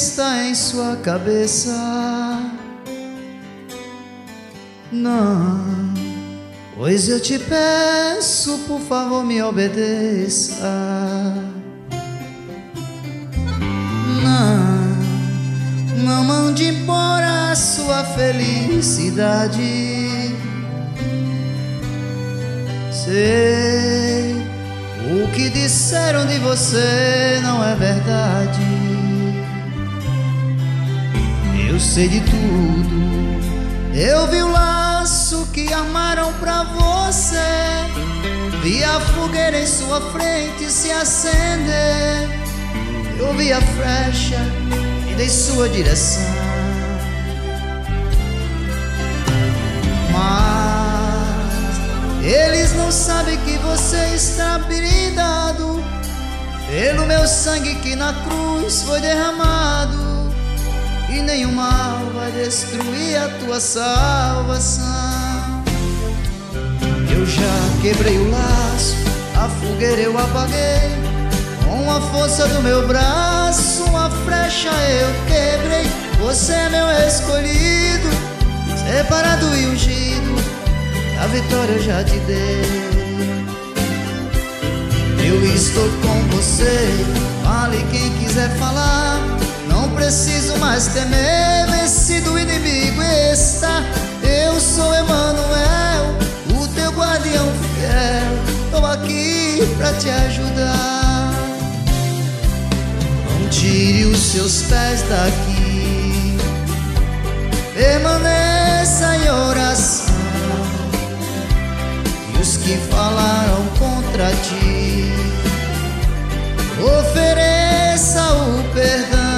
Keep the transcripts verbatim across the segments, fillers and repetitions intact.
está em sua cabeça. Não, pois eu te peço, por favor, me obedeça. Não, não mande embora a sua felicidade. Sei, o que disseram de você não é verdade. Eu sei de tudo, eu vi o laço que armaram pra você, vi a fogueira em sua frente se acender. Eu vi a flecha e dei sua direção, mas eles não sabem que você está brindado pelo meu sangue que na cruz foi derramado. E nenhum mal vai destruir a tua salvação. Eu já quebrei o laço, a fogueira eu apaguei, com a força do meu braço a flecha eu quebrei. Você é meu escolhido, separado e ungido, a vitória eu já te dei. Eu estou com você, fale quem quiser falar. Não preciso mais temer, vencido o inimigo está. Eu sou Emanuel, o teu guardião fiel. Estou aqui pra te ajudar. Não tire os seus pés daqui, permaneça em oração. E os que falaram contra ti, ofereça o perdão.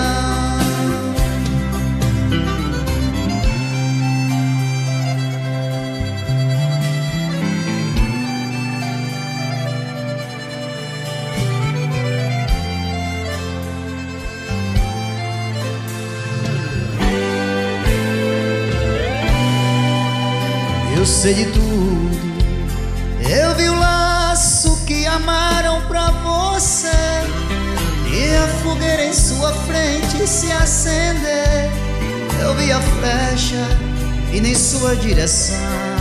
Eu sei de tudo, eu vi o laço que armaram pra você, e a fogueira em sua frente se acender. Eu vi a flecha e nem sua direção,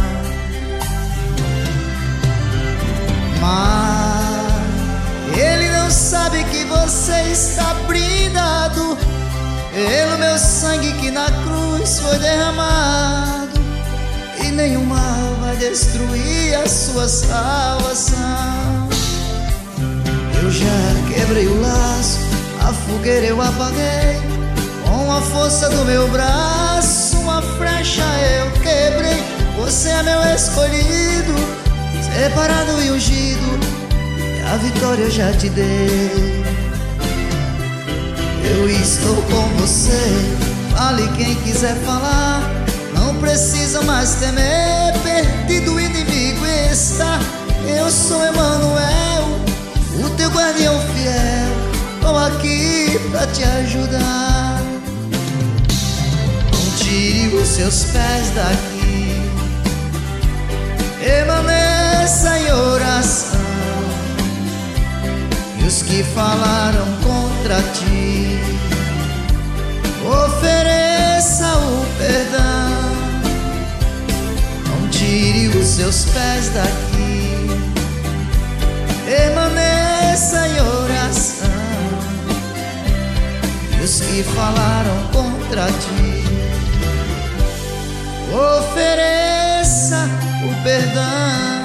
mas ele não sabe que você está brindado pelo meu sangue que na cruz foi derramado. E nenhum mal vai destruir a sua salvação. Eu já quebrei o laço, a fogueira eu apaguei, com a força do meu braço a flecha eu quebrei. Você é meu escolhido, separado e ungido, e a vitória eu já te dei. Eu estou com você, fale quem quiser falar. Não precisa mais temer, perdido o inimigo está. Eu sou Emanuel, o teu guardião fiel. Estou aqui pra te ajudar. Não tire os seus pés daqui, permaneça em oração. E os que falaram contra ti, ofereça o perdão. Tire os seus pés daqui, permaneça em oração. E os que falaram contra ti, ofereça o perdão.